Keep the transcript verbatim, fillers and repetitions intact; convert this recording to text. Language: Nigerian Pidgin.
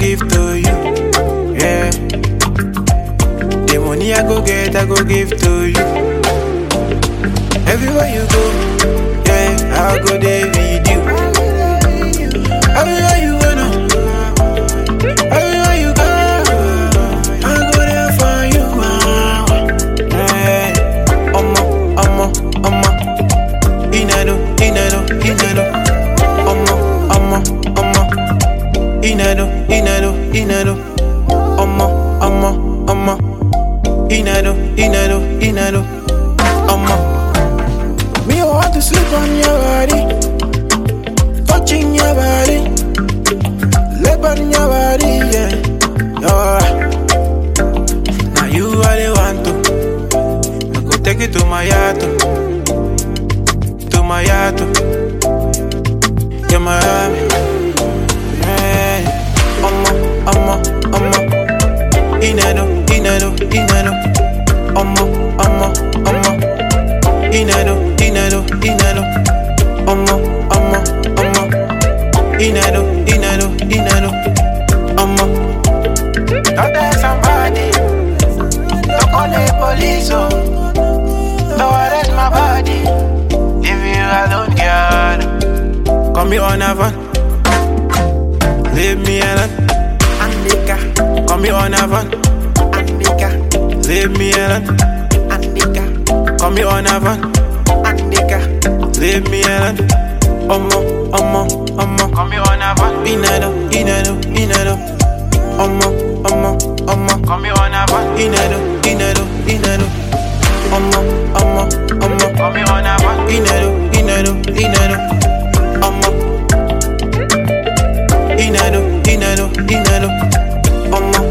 give to you. Yeah. The money I go get, I go give to you. Everywhere you go, yeah, I'll go there with you. Everywhere you wanna, everywhere you go, I'll go there for you. Yeah. Omo, omo, omo. Inado, inado, inado. Omo, omo, omo. Inado, inado, inado. Omo, omo, omo. Inado, inado, inado. Omo. Me want to sleep on your body, touching your body, lip on your body, yeah. Alright. Now you are the one to. I go take it to my yacht, to my yacht. You're my Miami. Yeah. Omo, omo, omo. Inado, inado, inado. Omo, omo, omo. Inado, inado, inado. Omo, omo, omo. Inado, inado, inado. Omo. Don't tell somebody. Don't call the police, oh. Don't arrest my body. Leave you alone, girl. Come here on a van. Leave me alone. Andika. Come here on a van. Andika. Leave me alone. Andika. Come here on a van. Andika. Leave me alone. Omo, omo, omo. Come here on a van. Inado, inado, inado. Omo, omo, omo. Come here on a van. Inado, inado, inado. Omo, omo, omo. Come here on a van. Inado, inado, inado. Omo. Inado, inado, inado. Omo.